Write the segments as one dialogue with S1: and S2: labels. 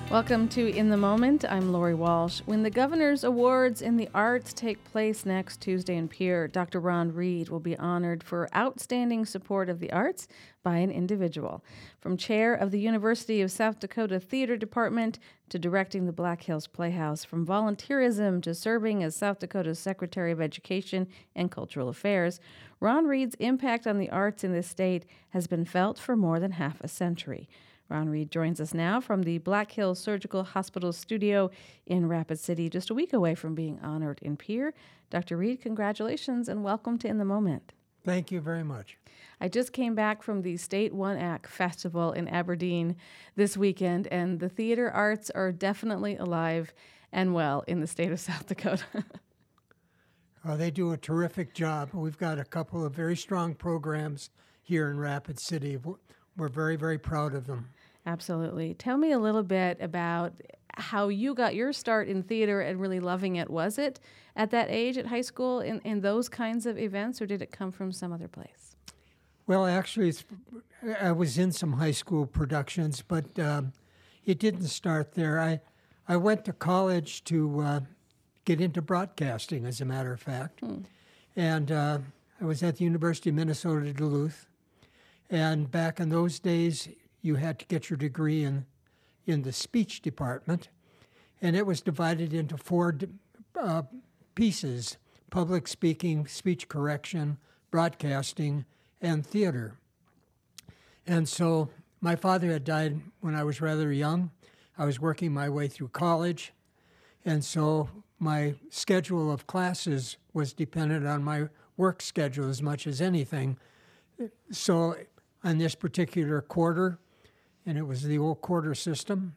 S1: Welcome to In the Moment. I'm Lori Walsh. When the Governor's Awards in the Arts take place next Tuesday in Pierre, Dr. Ron Reed will be honored for outstanding support of the arts by an individual. From chair of the University of South Dakota Theater Department to directing the Black Hills Playhouse, from volunteerism to serving as South Dakota's Secretary of Education and Cultural Affairs, Ron Reed's impact on the arts in this state has been felt for more than half a century. Ron Reed joins us now from the Black Hills Surgical Hospital studio in Rapid City, just a week away from being honored in Pierre. Dr. Reed, congratulations and welcome to In the Moment.
S2: Thank you very much.
S1: I just came back from the State One Act Festival in Aberdeen this weekend, and the theater arts are definitely alive and well in the state of South Dakota.
S2: They do a terrific job. We've got a couple of very strong programs here in Rapid City. We're very, very proud of them.
S1: Absolutely. Tell me a little bit about how you got your start in theater and really loving it. Was it at that age at high school in those kinds of events, or did it come from some other place?
S2: Well, actually, I was in some high school productions, but it didn't start there. I went to college to get into broadcasting, as a matter of fact. And I was at the University of Minnesota Duluth. And back in those days, you had to get your degree in the speech department, and it was divided into four pieces: public speaking, speech correction, broadcasting, and theater. And so my father had died when I was rather young. I was working my way through college, and so my schedule of classes was dependent on my work schedule as much as anything. So on this particular quarter, and it was the old quarter system,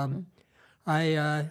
S2: I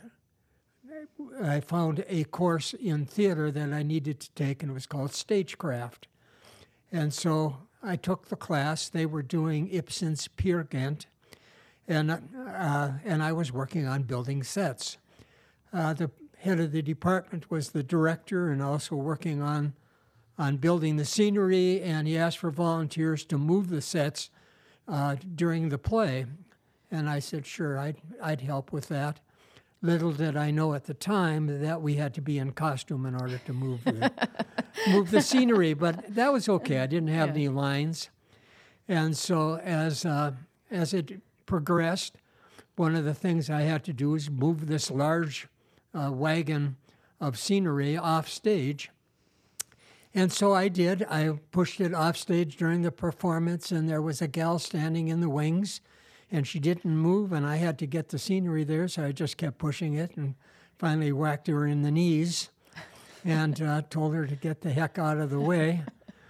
S2: found a course in theater that I needed to take, and it was called Stagecraft. And so I took the class. They were doing Ibsen's Peer Gynt, and I was working on building sets. The head of the department was the director and also working on building the scenery, and he asked for volunteers to move the sets during the play. And I said, sure, I'd help with that. Little did I know at the time that we had to be in costume in order to move the scenery, but that was okay. I didn't have any lines. And so as it progressed, one of the things I had to do was move this large wagon of scenery off stage. And so I did. I pushed it off stage during the performance, and there was a gal standing in the wings, and she didn't move, and I had to get the scenery there, so I just kept pushing it and finally whacked her in the knees and told her to get the heck out of the way.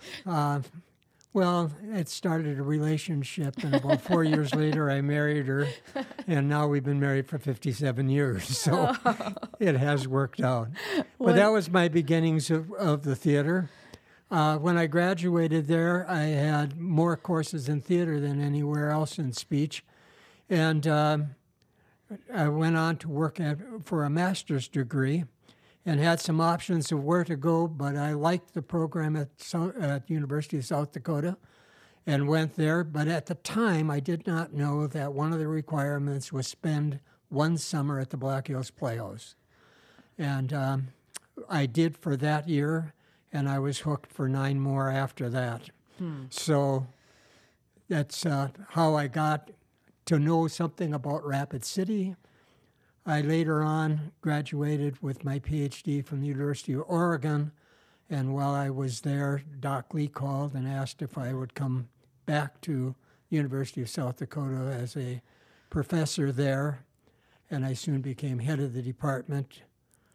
S2: Well, it started a relationship, and about 4 years later, I married her, and now we've been married for 57 years, so it has worked out. But that was my beginnings of the theater. When I graduated there, I had more courses in theater than anywhere else in speech, and I went on to work for a master's degree and had some options of where to go, but I liked the program at the University of South Dakota and went there. But at the time, I did not know that one of the requirements was spend one summer at the Black Hills Playhouse. And I did for that year, and I was hooked for 9 more after that. So that's how I got to know something about Rapid City. I later on graduated with my PhD from the University of Oregon, and while I was there, Doc Lee called and asked if I would come back to the University of South Dakota as a professor there, and I soon became head of the department.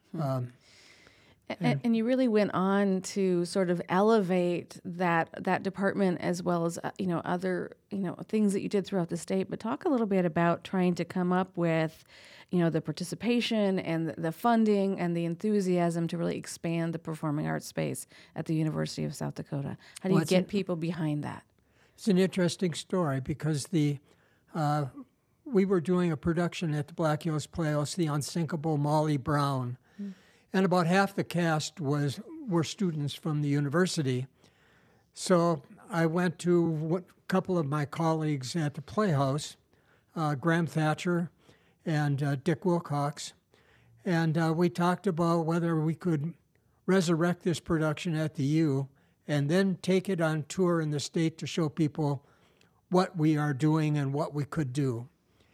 S1: And you really went on to sort of elevate that department as well as other things that you did throughout the state. But talk a little bit about trying to come up with the participation and the funding and the enthusiasm to really expand the performing arts space at the University of South Dakota. How do you get people behind that?
S2: It's an interesting story because we were doing a production at the Black Hills Playhouse, The Unsinkable Molly Brown. And about half the cast were students from the university. So I went to a couple of my colleagues at the Playhouse, Graham Thatcher and Dick Wilcox. And we talked about whether we could resurrect this production at the U and then take it on tour in the state to show people what we are doing and what we could do.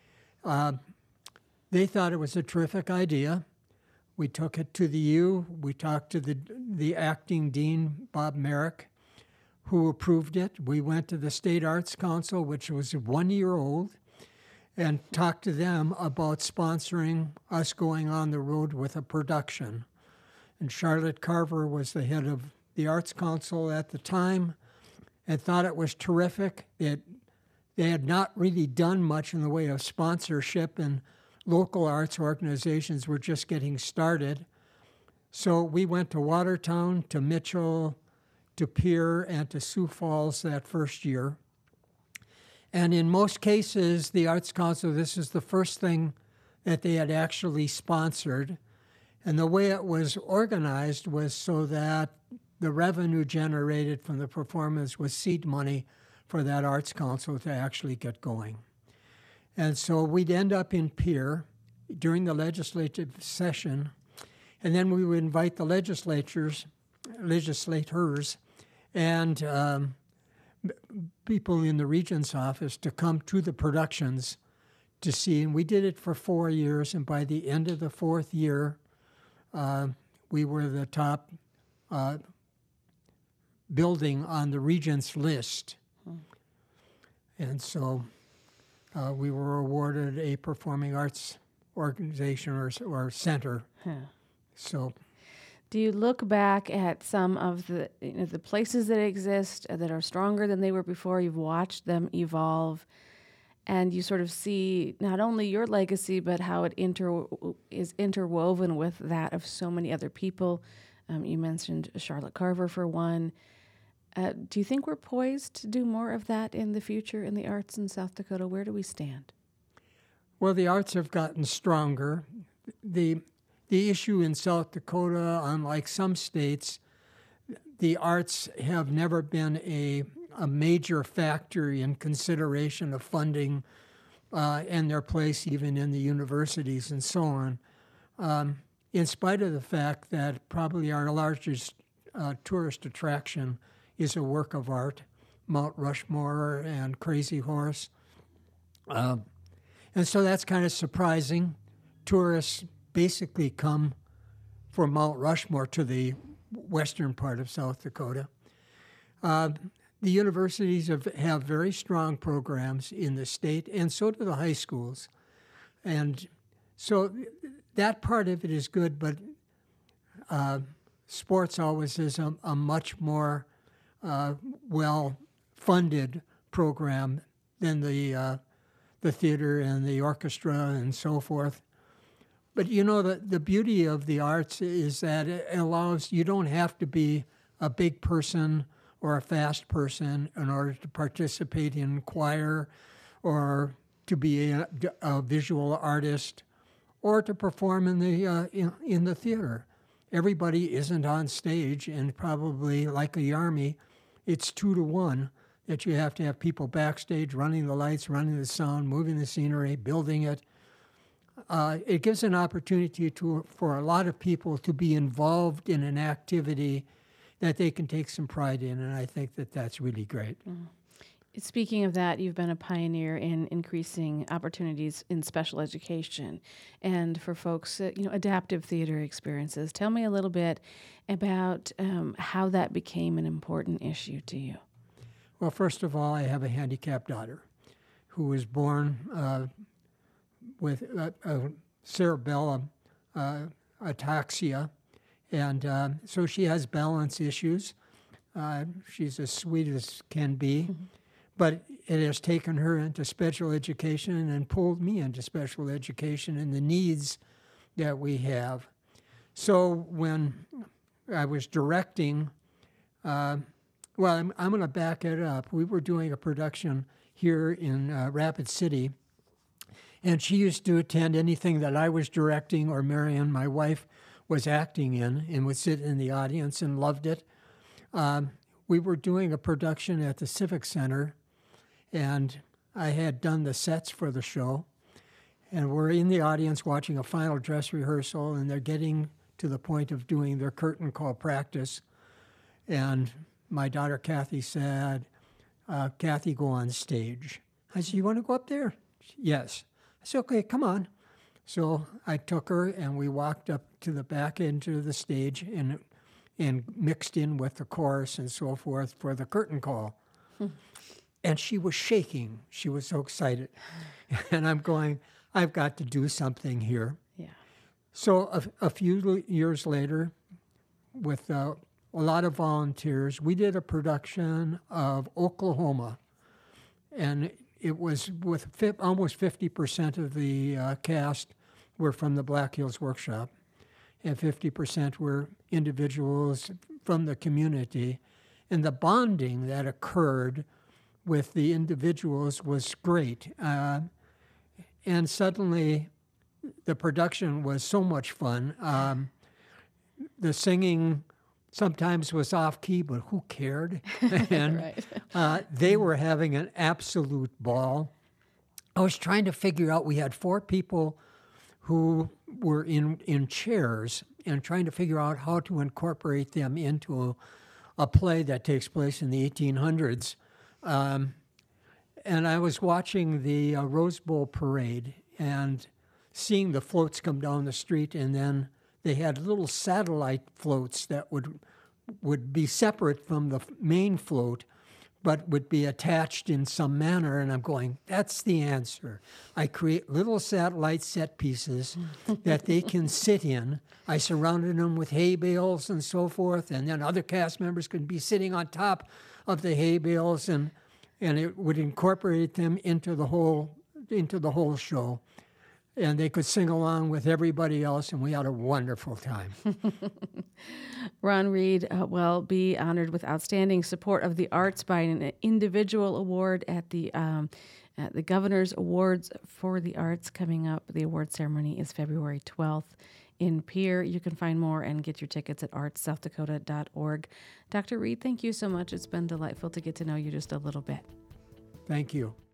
S2: They thought it was a terrific idea. We took it to the U. We talked to the acting dean, Bob Merrick, who approved it. We went to the State Arts Council, which was 1 year old, and talked to them about sponsoring us going on the road with a production. And Charlotte Carver was the head of the Arts Council at the time and thought it was terrific. They had not really done much in the way of sponsorship, and local arts organizations were just getting started. So we went to Watertown, to Mitchell, to Pierre, and to Sioux Falls that first year. And in most cases, the Arts Council, this is the first thing that they had actually sponsored. And the way it was organized was so that the revenue generated from the performance was seed money for that Arts Council to actually get going. And so we'd end up in Pierre during the legislative session, and then we would invite the legislators and people in the Regent's office to come to the productions to see. And we did it for 4 years, and by the end of the fourth year, we were the top building on the Regent's list. And so we were awarded a performing arts organization or center. So,
S1: do you look back at some of the the places that exist that are stronger than they were before? You've watched them evolve, and you sort of see not only your legacy but how it is interwoven with that of so many other people. You mentioned Charlotte Carver for one. Do you think we're poised to do more of that in the future in the arts in South Dakota? Where do we stand?
S2: Well, the arts have gotten stronger. The issue in South Dakota, unlike some states, the arts have never been a major factor in consideration of funding and their place even in the universities and so on, in spite of the fact that probably our largest tourist attraction is a work of art, Mount Rushmore and Crazy Horse. And so that's kind of surprising. Tourists basically come for Mount Rushmore to the western part of South Dakota. The universities have very strong programs in the state, and so do the high schools. And so that part of it is good, but sports always is a much more well-funded program than the theater and the orchestra and so forth. But the beauty of the arts is that it allows, you don't have to be a big person or a fast person in order to participate in choir or to be a visual artist or to perform in the theater. Everybody isn't on stage, and probably like a army, it's 2 to 1 that you have to have people backstage running the lights, running the sound, moving the scenery, building it. It gives an opportunity for a lot of people to be involved in an activity that they can take some pride in, and I think that that's really great. Mm-hmm.
S1: Speaking of that, you've been a pioneer in increasing opportunities in special education and for folks, adaptive theater experiences. Tell me a little bit about how that became an important issue to you.
S2: Well, first of all, I have a handicapped daughter who was born with cerebellum ataxia, and so she has balance issues. She's as sweet as can be. Mm-hmm. But it has taken her into special education and pulled me into special education and the needs that we have. So when I was directing, I'm going to back it up. We were doing a production here in Rapid City, and she used to attend anything that I was directing or Marion, my wife, was acting in, and would sit in the audience and loved it. We were doing a production at the Civic Center, and I had done the sets for the show. And we're in the audience watching a final dress rehearsal, and they're getting to the point of doing their curtain call practice. And my daughter Kathy said, Kathy, go on stage. I said, you want to go up there? Yes. I said, okay, come on. So I took her, and we walked up to the back end of the stage and mixed in with the chorus and so forth for the curtain call. And she was shaking. She was so excited. And I'm going, I've got to do something here.
S1: Yeah.
S2: So a few years later, with a lot of volunteers, we did a production of Oklahoma. And it was with almost 50% of the cast were from the Black Hills Workshop, and 50% were individuals from the community. And the bonding that occurred with the individuals was great. And suddenly, the production was so much fun. The singing sometimes was off key, but who cared? And they were having an absolute ball. I was trying to figure out, we had 4 people who were in chairs, and trying to figure out how to incorporate them into a play that takes place in the 1800s. And I was watching the Rose Bowl parade and seeing the floats come down the street, and then they had little satellite floats that would be separate from the main float, but would be attached in some manner. And I'm going, that's the answer. I create little satellite set pieces that they can sit in. I surrounded them with hay bales and so forth, and then other cast members could be sitting on top of the hay bales, and it would incorporate them into the whole show. And they could sing along with everybody else, and we had a wonderful time.
S1: Ron Reed will be honored with Outstanding Support of the Arts by an individual award at the Governor's Awards for the Arts coming up. The award ceremony is February 12th in Pierre. You can find more and get your tickets at artsouthdakota.org. Dr. Reed, thank you so much. It's been delightful to get to know you just a little bit.
S2: Thank you.